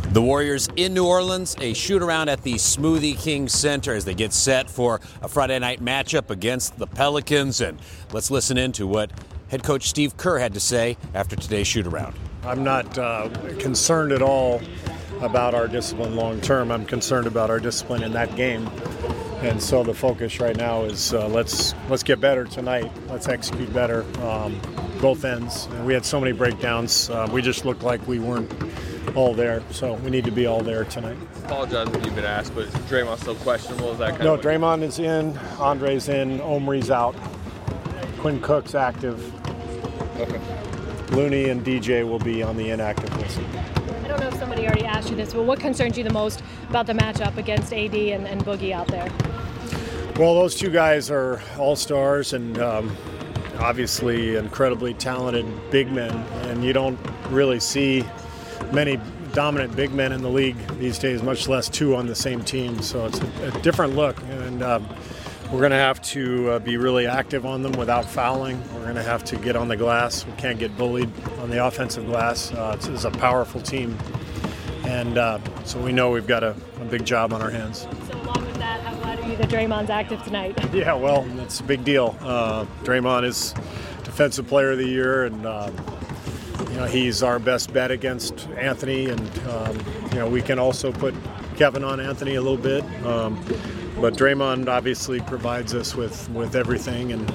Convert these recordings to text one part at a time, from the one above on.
The Warriors in New Orleans, a shoot-around at the Smoothie King Center as they get set for a Friday night matchup against the Pelicans. And let's listen in to what head coach Steve Kerr had to say after today's shoot-around. I'm not concerned at all about our discipline long term. I'm concerned about our discipline in that game. And so the focus right now is let's get better tonight. Let's execute better, both ends. And we had so many breakdowns. We just looked like we weren't all there, so we need to be all there tonight. Apologize if you've been asked, but is Draymond still questionable? Is that kind No, of Draymond is in, Andre's in, Omri's out, Quinn Cook's active. Okay. Looney and DJ will be on the inactive list. I don't know if somebody already asked you this, but what concerns you the most about the matchup against AD and Boogie out there? Well, those two guys are all-stars and obviously incredibly talented big men, and you don't really see many dominant big men in the league these days, much less two on the same team. So it's a different look, and we're going to have to be really active on them without fouling. We're going to have to get on the glass. We can't get bullied on the offensive glass. It's a powerful team, and so we know we've got a big job on our hands. So along with that, how glad are you that Draymond's active tonight? Yeah, well, it's a big deal. Draymond is Defensive Player of the Year, and he's our best bet against Anthony, and we can also put Kevin on Anthony a little bit. But Draymond obviously provides us with everything, and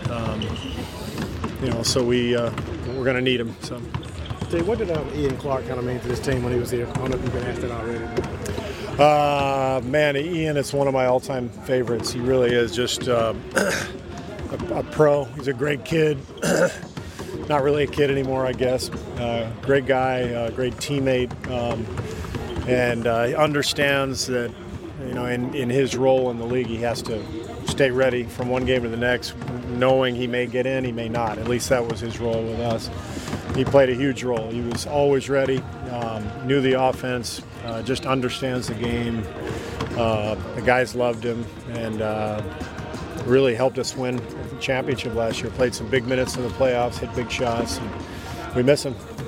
so we're going to need him. So, Dave, what did Ian Clark kind of mean to this team when he was here? I don't know if you've been asked that already. Man, Ian is one of my all-time favorites. He really is just a pro. He's a great kid. Not really a kid anymore, I guess. Great guy, great teammate, and he understands that, in his role in the league, he has to stay ready from one game to the next, knowing he may get in, he may not. At least that was his role with us. He played a huge role. He was always ready, knew the offense, just understands the game. The guys loved him, and really helped us win the championship last year. Played some big minutes in the playoffs, hit big shots, and we miss him.